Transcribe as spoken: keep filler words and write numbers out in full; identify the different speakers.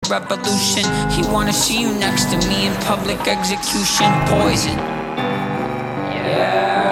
Speaker 1: revolution. He wanna see you next to me in public execution. Poison. Yeah.